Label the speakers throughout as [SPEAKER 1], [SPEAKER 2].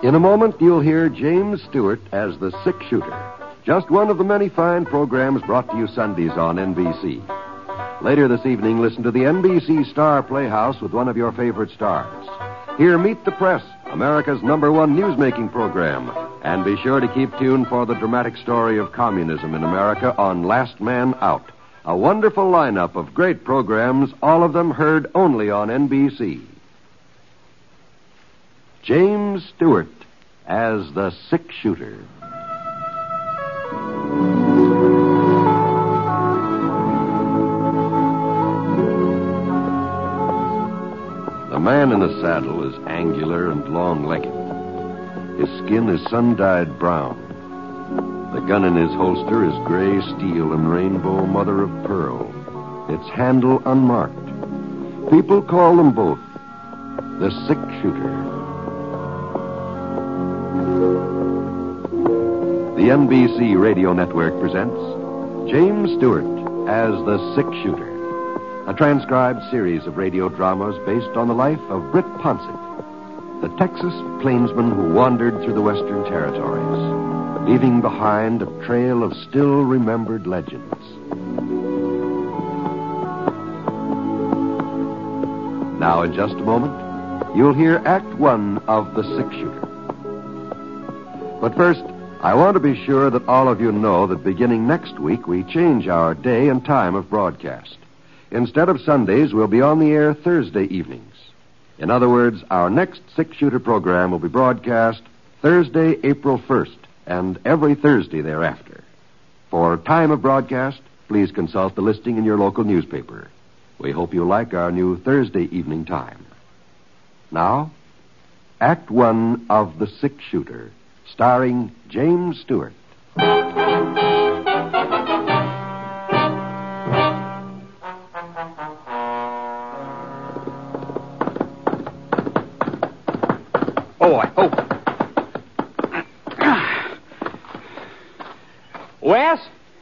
[SPEAKER 1] In a moment, you'll hear James Stewart as the Sick Shooter, just one of the many fine programs brought to you Sundays on NBC. Later this evening, listen to the NBC Star Playhouse with one of your favorite stars. Hear Meet the Press, America's #1 newsmaking program. And be sure to keep tuned for the dramatic story of communism in America on Last Man Out. A wonderful lineup of great programs, all of them heard only on NBC. James Stewart as the Sick Shooter. The man in the saddle is angular and long-legged. His skin is sun-dyed brown. The gun in his holster is gray steel and rainbow mother of pearl, its handle unmarked. People call them both the Sick Shooter. The NBC Radio Network presents James Stewart as the Sick Shooter, a transcribed series of radio dramas based on the life of Britt Ponset, the Texas plainsman who wandered through the Western Territories, leaving behind a trail of still-remembered legends. Now, in just a moment, you'll hear Act One of The Sick Shooter. But first, I want to be sure that all of you know that beginning next week, we change our day and time of broadcast. Instead of Sundays, we'll be on the air Thursday evenings. In other words, our next Sick Shooter program will be broadcast Thursday, April 1st, and every Thursday thereafter. For time of broadcast, please consult the listing in your local newspaper. We hope you like our new Thursday evening time. Now, Act One of The Sick Shooter, starring James Stewart.
[SPEAKER 2] Wes?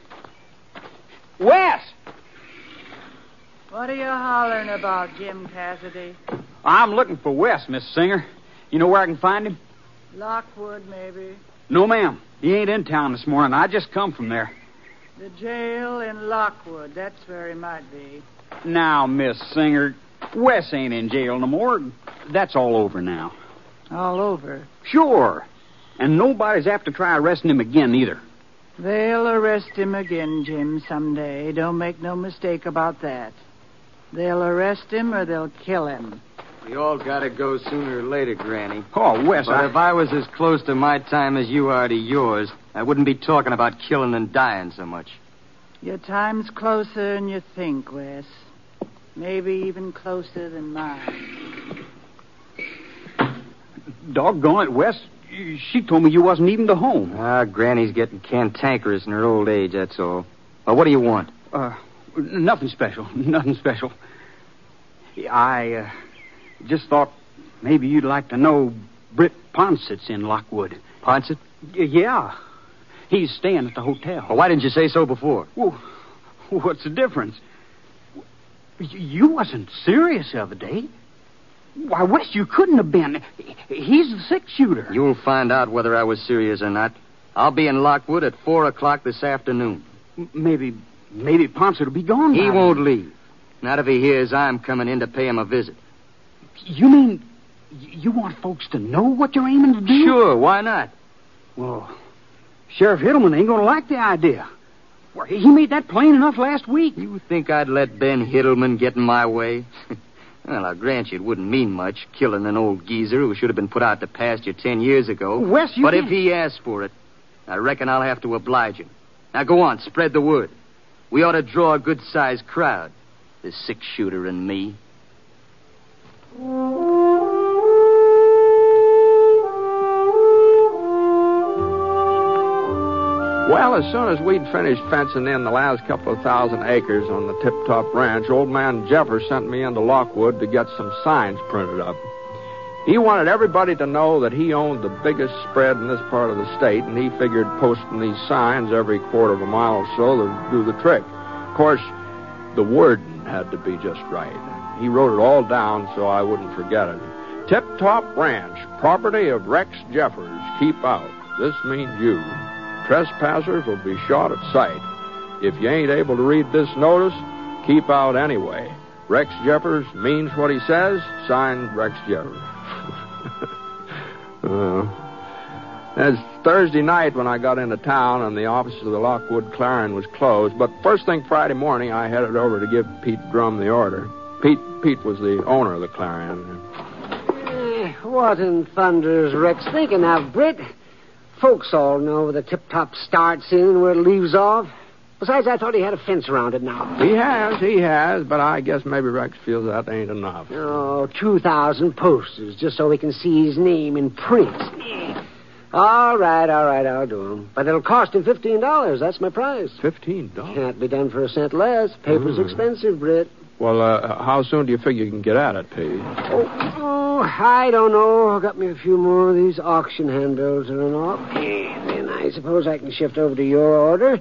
[SPEAKER 2] Wes!
[SPEAKER 3] What are you hollering about, Jim Cassidy?
[SPEAKER 2] I'm looking for Wes, Miss Singer. You know where I can find him?
[SPEAKER 3] Lockwood, maybe.
[SPEAKER 2] No, ma'am. He ain't in town this morning. I just come from there.
[SPEAKER 3] The jail in Lockwood. That's where he might be.
[SPEAKER 2] Now, Miss Singer, Wes ain't in jail no more. That's all over now.
[SPEAKER 3] All over?
[SPEAKER 2] Sure. And nobody's apt to try arresting him again, either.
[SPEAKER 3] They'll arrest him again, Jim, someday. Don't make no mistake about that. They'll arrest him or they'll kill him.
[SPEAKER 4] We all gotta go sooner or later, Granny.
[SPEAKER 2] Oh, Wes,
[SPEAKER 4] But if I was as close to my time as you are to yours, I wouldn't be talking about killing and dying so much.
[SPEAKER 3] Your time's closer than you think, Wes. Maybe even closer than mine.
[SPEAKER 2] Doggone it, Wes. She told me you wasn't even to home.
[SPEAKER 4] Granny's getting cantankerous in her old age, that's all. Well, what do you want?
[SPEAKER 2] Nothing special. Nothing special. I just thought maybe you'd like to know Britt Ponset's in Lockwood.
[SPEAKER 4] Ponset?
[SPEAKER 2] Yeah. He's staying at the hotel.
[SPEAKER 4] Well, why didn't you say so before?
[SPEAKER 2] Well, what's the difference? You wasn't serious the other day. Why, Wes, you couldn't have been. He's the Sick Shooter.
[SPEAKER 4] You'll find out whether I was serious or not. I'll be in Lockwood at 4 o'clock this afternoon.
[SPEAKER 2] Maybe Ponset will be gone.
[SPEAKER 4] He won't leave. Not if he hears I'm coming in to pay him a visit.
[SPEAKER 2] You mean you want folks to know what you're aiming to do?
[SPEAKER 4] Sure, why not?
[SPEAKER 2] Well, Sheriff Hiddleman ain't going to like the idea. Well, he made that plain enough last week.
[SPEAKER 4] You think I'd let Ben Hiddleman get in my way? Well, I'll grant you it wouldn't mean much, killing an old geezer who should have been put out to pasture 10 years ago.
[SPEAKER 2] Wes,
[SPEAKER 4] But if he asks for it, I reckon I'll have to oblige him. Now, go on, spread the word. We ought to draw a good-sized crowd. The Sick Shooter and me.
[SPEAKER 5] Well, as soon as we'd finished fencing in the last couple of 1,000 acres on the Tip Top Ranch, old man Jeffer sent me into Lockwood to get some signs printed up. He wanted everybody to know that he owned the biggest spread in this part of the state, and he figured posting these signs every quarter of a mile or so would do the trick. Of course, the wording had to be just right. He wrote it all down so I wouldn't forget it. Tip Top Ranch, property of Rex Jeffers. Keep out. This means you. Trespassers will be shot at sight. If you ain't able to read this notice, keep out anyway. Rex Jeffers means what he says. Signed, Rex Jeffers. It's Thursday night when I got into town, and the office of the Lockwood Clarion was closed. But first thing Friday morning, I headed over to give Pete Drum the order. Pete was the owner of the Clarion.
[SPEAKER 6] What in thunder is Rex thinking of, Britt? Folks all know where the tip-top starts in and where it leaves off. Besides, I thought he had a fence around it now.
[SPEAKER 5] He has, but I guess maybe Rex feels that ain't enough.
[SPEAKER 6] Oh, 2,000 posters, just so we can see his name in print. All right, I'll do him. But it'll cost him $15. That's my price.
[SPEAKER 5] $15?
[SPEAKER 6] Can't be done for a cent less. Paper's expensive, Britt.
[SPEAKER 5] Well, how soon do you figure you can get at it, Pete?
[SPEAKER 6] Oh, I don't know. Got me a few more of these auction handbills to run off. Then I suppose I can shift over to your order.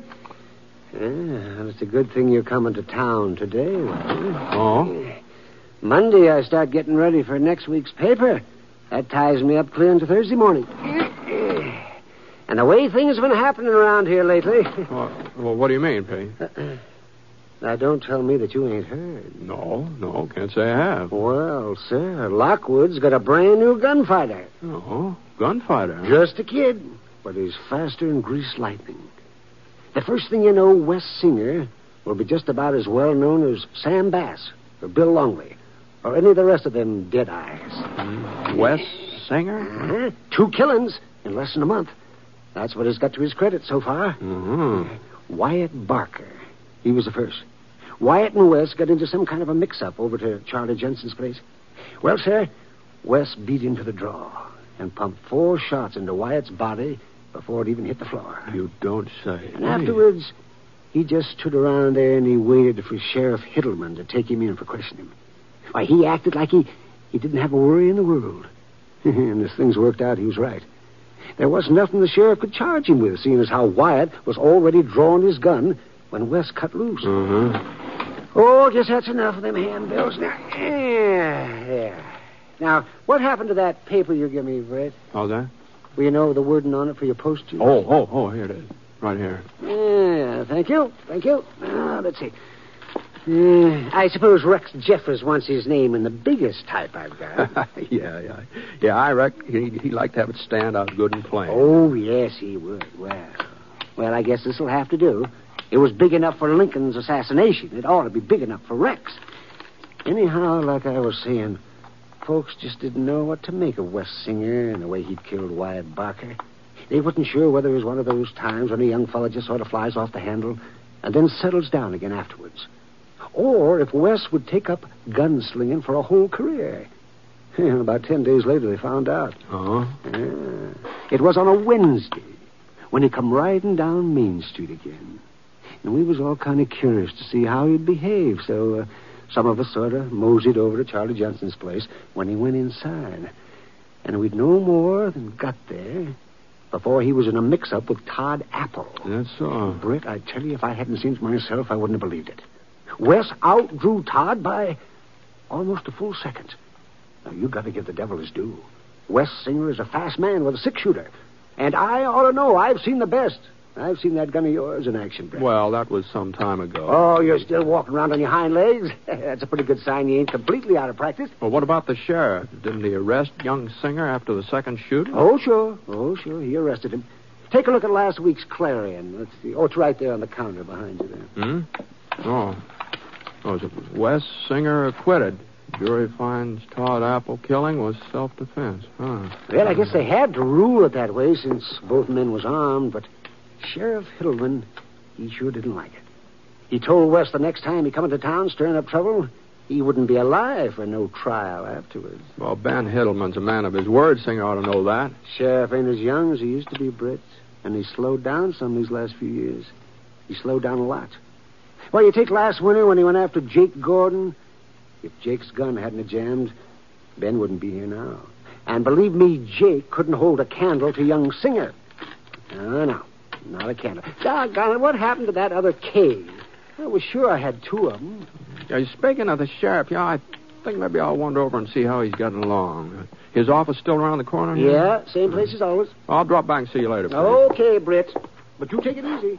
[SPEAKER 6] Well, it's a good thing you're coming to town today.
[SPEAKER 5] Oh?
[SPEAKER 6] Monday, I start getting ready for next week's paper. That ties me up clear into Thursday morning. And the way things have been happening around here lately...
[SPEAKER 5] Well, what do you mean, Pete?
[SPEAKER 6] Now, don't tell me that you ain't heard.
[SPEAKER 5] No, can't say I have.
[SPEAKER 6] Well, sir, Lockwood's got a brand new gunfighter.
[SPEAKER 5] Oh, gunfighter?
[SPEAKER 6] Just a kid, but he's faster than greased lightning. The first thing you know, Wes Singer will be just about as well known as Sam Bass or Bill Longley or any of the rest of them dead eyes.
[SPEAKER 5] Wes Singer?
[SPEAKER 6] Uh-huh. 2 killings in less than a month. That's what he's got to his credit so far.
[SPEAKER 5] Mm-hmm.
[SPEAKER 6] Wyatt Barker. He was the first. Wyatt and Wes got into some kind of a mix-up over to Charlie Jensen's place. Well, sir, Wes beat him to the draw and pumped 4 shots into Wyatt's body before it even hit the floor.
[SPEAKER 5] You don't say.
[SPEAKER 6] And afterwards, he just stood around there and he waited for Sheriff Hiddleman to take him in for questioning. Why, he acted like he didn't have a worry in the world. And as things worked out, he was right. There wasn't nothing the sheriff could charge him with, seeing as how Wyatt was already drawing his gun when Wes cut loose.
[SPEAKER 5] Mm-hmm.
[SPEAKER 6] Oh, I guess that's enough of them handbills now. Yeah. Now, what happened to that paper you gave me, Brett?
[SPEAKER 5] How's that?
[SPEAKER 6] Well, you know the wording on it for your postage?
[SPEAKER 5] Oh, here it is. Right here.
[SPEAKER 6] Yeah, thank you. Now, let's see. I suppose Rex Jeffers wants his name in the biggest type I've got.
[SPEAKER 5] Yeah, I reckon he'd like to have it stand out good and plain.
[SPEAKER 6] Oh, yes, he would. Well, I guess this'll have to do. It was big enough for Lincoln's assassination. It ought to be big enough for Rex. Anyhow, like I was saying, folks just didn't know what to make of Wes Singer and the way he'd killed Wyatt Barker. They wasn't sure whether it was one of those times when a young fella just sort of flies off the handle and then settles down again afterwards. Or if Wes would take up gunslinging for a whole career. About 10 days later, they found out.
[SPEAKER 5] Uh-huh.
[SPEAKER 6] It was on a Wednesday when he come riding down Main Street again. And we was all kind of curious to see how he'd behave, so some of us sort of moseyed over to Charlie Johnson's place when he went inside. And we'd no more than got there before he was in a mix-up with Todd Apple.
[SPEAKER 5] That's so.
[SPEAKER 6] Britt, I tell you, if I hadn't seen it myself, I wouldn't have believed it. Wes outdrew Todd by almost a full second. Now, you got to give the devil his due. Wes Singer is a fast man with a 6-shooter. And I ought to know. I've seen the best. I've seen that gun of yours in action, Brett.
[SPEAKER 5] Well, that was some time ago.
[SPEAKER 6] Oh, you're still walking around on your hind legs? That's a pretty good sign you ain't completely out of practice.
[SPEAKER 5] Well, what about the sheriff? Didn't he arrest young Singer after the second shooting?
[SPEAKER 6] Oh, sure. He arrested him. Take a look at last week's Clarion. Let's see. Oh, it's right there on the counter behind you there.
[SPEAKER 5] Oh, is it Wes Singer acquitted? Jury finds Todd Apple killing was self-defense. Huh.
[SPEAKER 6] Well, I guess they had to rule it that way since both men was armed, but Sheriff Hiddleman, he sure didn't like it. He told Wes the next time he come into town stirring up trouble, he wouldn't be alive for no trial afterwards.
[SPEAKER 5] Well, Ben Hiddleman's a man of his word. Singer ought to know that.
[SPEAKER 6] Sheriff ain't as young as he used to be, Britt, and he slowed down some these last few years. He slowed down a lot. Well, you take last winter when he went after Jake Gordon. If Jake's gun hadn't jammed, Ben wouldn't be here now. And believe me, Jake couldn't hold a candle to young Singer. No, not a candle. Doggone it, what happened to that other cave? I was sure I had 2 of them.
[SPEAKER 5] Speaking of the sheriff, I think maybe I'll wander over and see how he's getting along. His office still around the corner?
[SPEAKER 6] Yeah, same place as always.
[SPEAKER 5] I'll drop back and see you later, Pete.
[SPEAKER 6] Okay, Britt. But you take it easy.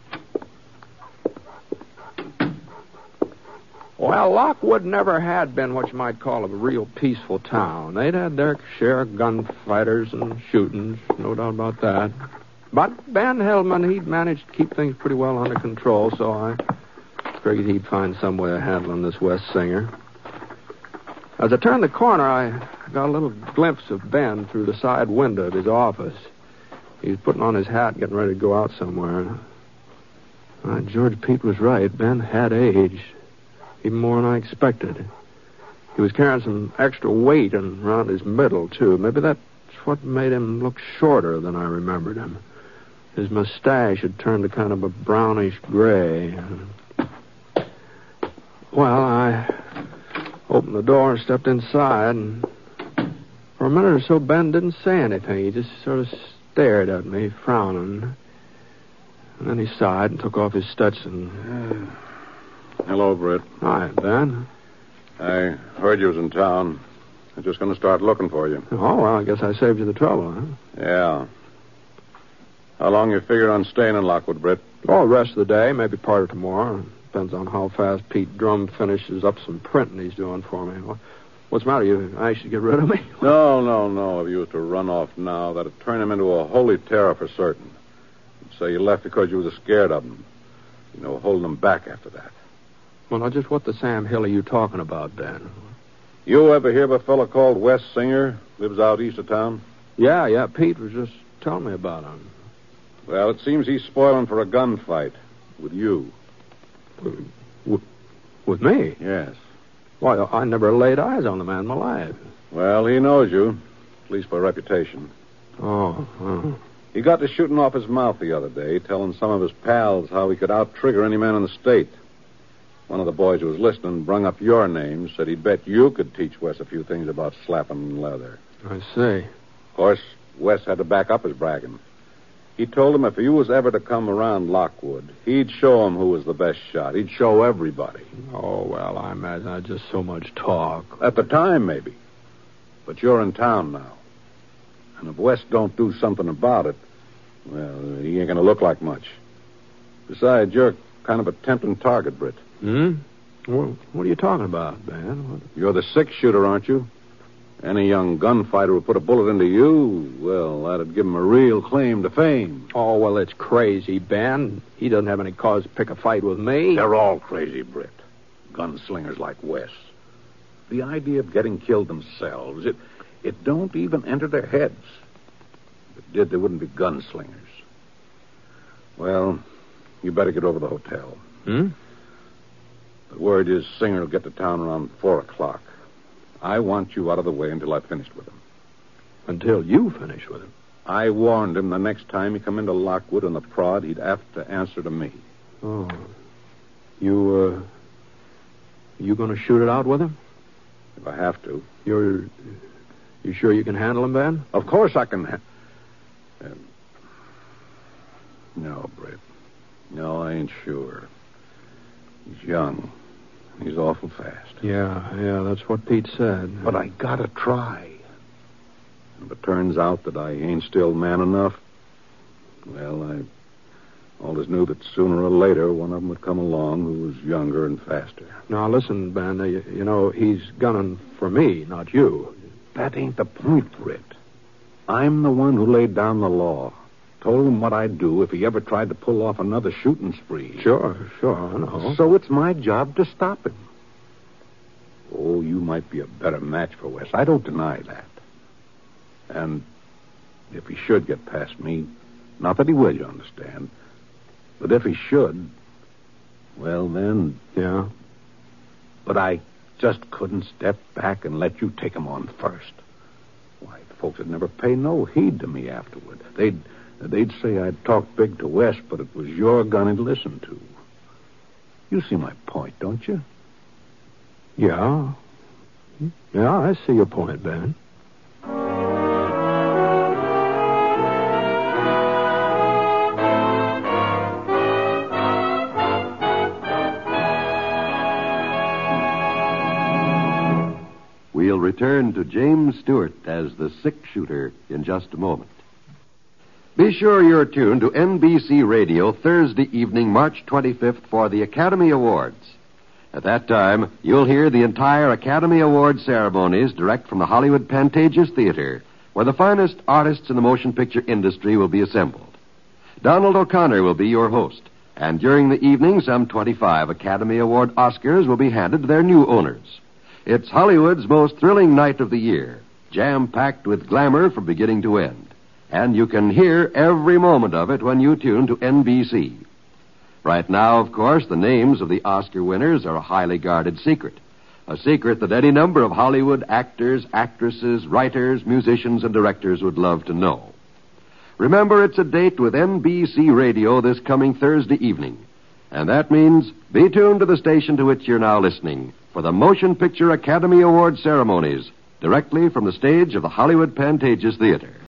[SPEAKER 5] Well, Lockwood never had been what you might call a real peaceful town. They'd had their share of gunfighters and shootings, no doubt about that. But Ben Hillman, he'd managed to keep things pretty well under control, so I figured he'd find some way of handling this West Singer. As I turned the corner, I got a little glimpse of Ben through the side window of his office. He was putting on his hat, getting ready to go out somewhere. George Pete was right. Ben had aged, even more than I expected. He was carrying some extra weight around his middle, too. Maybe that's what made him look shorter than I remembered him. His mustache had turned to kind of a brownish gray. Well, I opened the door and stepped inside, and for a minute or so, Ben didn't say anything. He just sort of stared at me, frowning. And then he sighed and took off his Stetson.
[SPEAKER 7] Hello, Britt.
[SPEAKER 5] Hi, Ben.
[SPEAKER 7] I heard you was in town. I'm just going to start looking for you.
[SPEAKER 5] Oh, well, I guess I saved you the trouble, huh?
[SPEAKER 7] Yeah. How long you figured on staying in Lockwood, Britt?
[SPEAKER 5] Oh, the rest of the day, maybe part of tomorrow. Depends on how fast Pete Drum finishes up some printing he's doing for me. What's the matter? You anxious to get rid of me?
[SPEAKER 7] No. If you was to run off now, that'd turn him into a holy terror for certain. So you left because you was scared of him. Holding him back after that.
[SPEAKER 5] Well, now, just what the Sam Hill are you talking about, Ben?
[SPEAKER 7] You ever hear of a fellow called Wes Singer? Lives out east of town?
[SPEAKER 5] Yeah. Pete was just telling me about him.
[SPEAKER 7] Well, it seems he's spoiling for a gunfight with you.
[SPEAKER 5] With me?
[SPEAKER 7] Yes.
[SPEAKER 5] Why, I never laid eyes on the man in my life.
[SPEAKER 7] Well, he knows you, at least by reputation.
[SPEAKER 5] Oh.
[SPEAKER 7] He got to shooting off his mouth the other day, telling some of his pals how he could out-trigger any man in the state. One of the boys who was listening brung up your name, said he'd bet you could teach Wes a few things about slapping leather.
[SPEAKER 5] I see.
[SPEAKER 7] Of course, Wes had to back up his bragging. He told him if you was ever to come around Lockwood, he'd show him who was the best shot. He'd show everybody.
[SPEAKER 5] Oh, well, I imagine that's just so much talk.
[SPEAKER 7] At the time, maybe. But you're in town now. And if Wes don't do something about it, well, he ain't going to look like much. Besides, you're kind of a tempting target, Britt.
[SPEAKER 5] Well, what are you talking about, Ben?
[SPEAKER 7] You're the six-shooter, aren't you? Any young gunfighter who put a bullet into you, well, that'd give him a real claim to fame.
[SPEAKER 5] Oh, well, it's crazy, Ben. He doesn't have any cause to pick a fight with me.
[SPEAKER 7] They're all crazy, Britt. Gunslingers like Wes. The idea of getting killed themselves, it don't even enter their heads. If it did, they wouldn't be gunslingers. Well, you better get over to the hotel. The word is Singer will get to town around 4 o'clock. I want you out of the way until I've finished with him.
[SPEAKER 5] Until you finish with him?
[SPEAKER 7] I warned him the next time he come into Lockwood on the prod, he'd have to answer to me.
[SPEAKER 5] Oh. You going to shoot it out with him?
[SPEAKER 7] If I have to.
[SPEAKER 5] You sure you can handle him, Ben?
[SPEAKER 7] Of course I can. No, Britt. No, I ain't sure. He's young. He's awful fast.
[SPEAKER 5] Yeah, that's what Pete said.
[SPEAKER 7] But I gotta try. If it turns out that I ain't still man enough, well, I always knew that sooner or later one of them would come along who was younger and faster.
[SPEAKER 5] Now, listen, Ben, he's gunning for me, not you.
[SPEAKER 7] That ain't the point, Britt. I'm the one who laid down the law. Told him what I'd do if he ever tried to pull off another shooting spree.
[SPEAKER 5] Sure, I know.
[SPEAKER 7] So it's my job to stop him. Oh, you might be a better match for Wes. I don't deny that. And if he should get past me, not that he will, you understand, but if he should, well, then...
[SPEAKER 5] Yeah?
[SPEAKER 7] But I just couldn't step back and let you take him on first. Why, folks would never pay no heed to me afterward. They'd say I'd talked big to Wes, but it was your gun he'd listened to. You see my point, don't you?
[SPEAKER 5] Yeah, I see your point, Ben.
[SPEAKER 1] we'll return to James Stewart as the six-shooter in just a moment. Be sure you're tuned to NBC Radio Thursday evening, March 25th, for the Academy Awards. At that time, you'll hear the entire Academy Award ceremonies direct from the Hollywood Pantages Theater, where the finest artists in the motion picture industry will be assembled. Donald O'Connor will be your host, and during the evening, some 25 Academy Award Oscars will be handed to their new owners. It's Hollywood's most thrilling night of the year, jam-packed with glamour from beginning to end. And you can hear every moment of it when you tune to NBC. Right now, of course, the names of the Oscar winners are a highly guarded secret. A secret that any number of Hollywood actors, actresses, writers, musicians, and directors would love to know. Remember, it's a date with NBC Radio this coming Thursday evening. And that means be tuned to the station to which you're now listening for the Motion Picture Academy Award ceremonies directly from the stage of the Hollywood Pantages Theater.